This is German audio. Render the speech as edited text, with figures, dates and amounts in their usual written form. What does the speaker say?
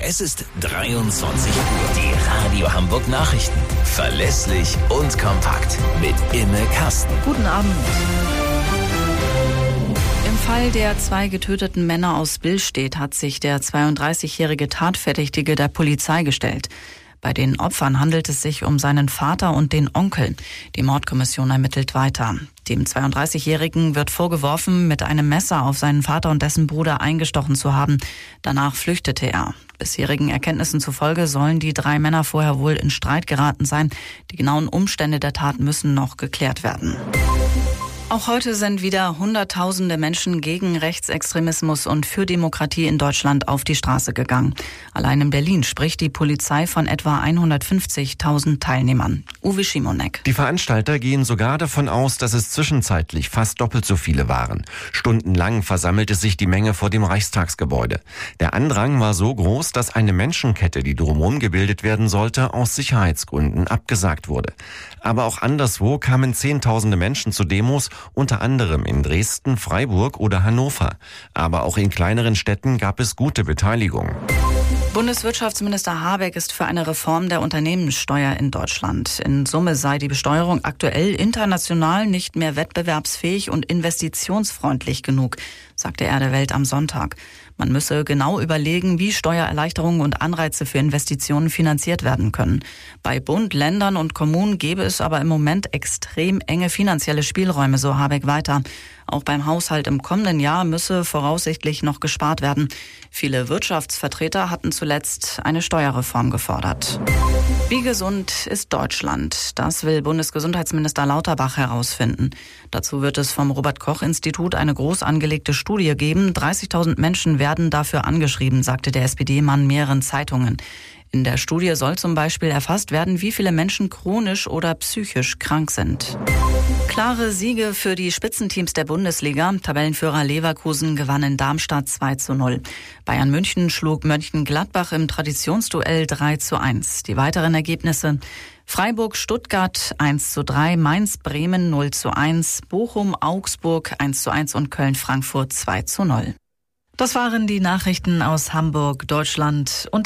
Es ist 23 Uhr. Die Radio Hamburg Nachrichten. Verlässlich und kompakt. Mit Imme Kasten. Guten Abend. Im Fall der 2 getöteten Männer aus Billstedt hat sich der 32-jährige Tatverdächtige der Polizei gestellt. Bei den Opfern handelt es sich um seinen Vater und den Onkel. Die Mordkommission ermittelt weiter. Dem 32-Jährigen wird vorgeworfen, mit einem Messer auf seinen Vater und dessen Bruder eingestochen zu haben. Danach flüchtete er. Bisherigen Erkenntnissen zufolge sollen die 3 Männer vorher wohl in Streit geraten sein. Die genauen Umstände der Tat müssen noch geklärt werden. Auch heute sind wieder Hunderttausende Menschen gegen Rechtsextremismus und für Demokratie in Deutschland auf die Straße gegangen. Allein in Berlin spricht die Polizei von etwa 150.000 Teilnehmern. Uwe Schimonek. Die Veranstalter gehen sogar davon aus, dass es zwischenzeitlich fast doppelt so viele waren. Stundenlang versammelte sich die Menge vor dem Reichstagsgebäude. Der Andrang war so groß, dass eine Menschenkette, die drumherum gebildet werden sollte, aus Sicherheitsgründen abgesagt wurde. Aber auch anderswo kamen Zehntausende Menschen zu Demos, unter anderem in Dresden, Freiburg oder Hannover. Aber auch in kleineren Städten gab es gute Beteiligung. Bundeswirtschaftsminister Habeck ist für eine Reform der Unternehmenssteuer in Deutschland. In Summe sei die Besteuerung aktuell international nicht mehr wettbewerbsfähig und investitionsfreundlich genug, sagte er der Welt am Sonntag. Man müsse genau überlegen, wie Steuererleichterungen und Anreize für Investitionen finanziert werden können. Bei Bund, Ländern und Kommunen gäbe es aber im Moment extrem enge finanzielle Spielräume, so Habeck weiter. Auch beim Haushalt im kommenden Jahr müsse voraussichtlich noch gespart werden. Viele Wirtschaftsvertreter hatten zuletzt eine Steuerreform gefordert. Wie gesund ist Deutschland? Das will Bundesgesundheitsminister Lauterbach herausfinden. Dazu wird es vom Robert-Koch-Institut eine groß angelegte Studie geben. 30.000 Menschen werden dafür angeschrieben, sagte der SPD-Mann mehreren Zeitungen. In der Studie soll zum Beispiel erfasst werden, wie viele Menschen chronisch oder psychisch krank sind. Klare Siege für die Spitzenteams der Bundesliga. Tabellenführer Leverkusen gewann in Darmstadt 2:0. Bayern München schlug Mönchengladbach im Traditionsduell 3:1. Die weiteren Ergebnisse: Freiburg-Stuttgart 1:3, Mainz-Bremen 0:1, Bochum-Augsburg 1:1 und Köln-Frankfurt 2:0. Das waren die Nachrichten aus Hamburg, Deutschland und